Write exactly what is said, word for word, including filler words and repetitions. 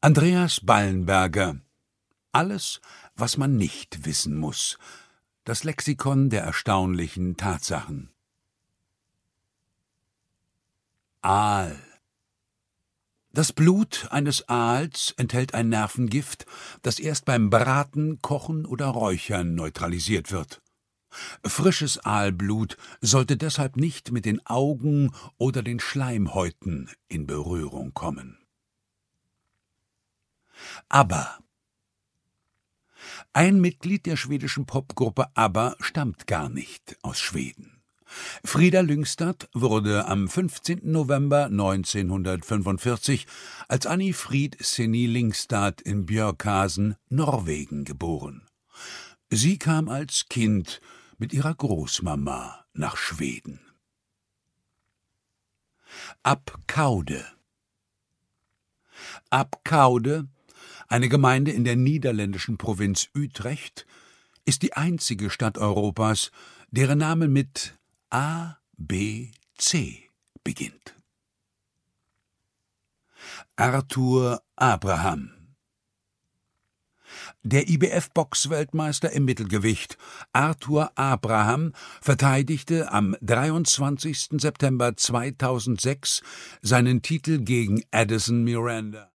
Andreas Ballenberger. Alles, was man nicht wissen muss. Das Lexikon der erstaunlichen Tatsachen. Aal. Das Blut eines Aals enthält ein Nervengift, das erst beim Braten, Kochen oder Räuchern neutralisiert wird. Frisches Aalblut sollte deshalb nicht mit den Augen oder den Schleimhäuten in Berührung kommen. ABBA. Ein Mitglied der schwedischen Popgruppe ABBA stammt gar nicht aus Schweden. Frida Lyngstad wurde am fünfzehnten November neunzehnhundertfünfundvierzig als Annie Frid Seni Lyngstad in Björkhasen, Norwegen, geboren. Sie kam als Kind mit ihrer Großmama nach Schweden. Abcoude. Abcoude, eine Gemeinde in der niederländischen Provinz Utrecht, ist die einzige Stadt Europas, deren Name mit A B C beginnt. Arthur Abraham. Der I B F-Box-Weltmeister im Mittelgewicht Arthur Abraham verteidigte am dreiundzwanzigsten September zweitausendsechs seinen Titel gegen Addison Miranda.